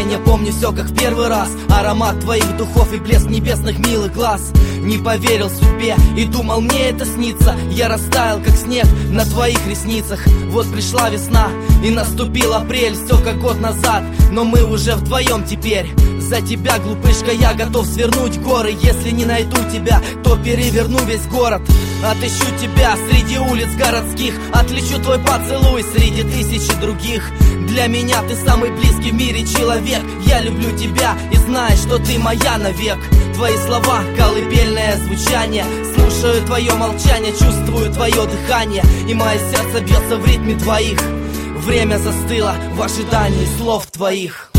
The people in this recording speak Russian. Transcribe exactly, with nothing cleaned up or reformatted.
мгновение, помню все как в первый раз. Аромат твоих духов и блеск небесных милых глаз. Не поверил судьбе и думал, мне это снится. Я растаял как снег на твоих ресницах. Вот пришла весна и наступил апрель, все как год назад, но мы уже вдвоем теперь. За тебя, глупышка, я готов свернуть горы. Если не найду тебя, то переверну весь город. Отыщу тебя среди улиц городских, отличу твой поцелуй среди тысячи других. Для меня ты самый близкий в мире человек. Я люблю тебя и знаю, что ты моя навек. Твои слова, колыбельное звучание. Слушаю твое молчание, чувствую твое дыхание. И мое сердце бьется в ритме твоих. Время застыло в ожидании слов твоих.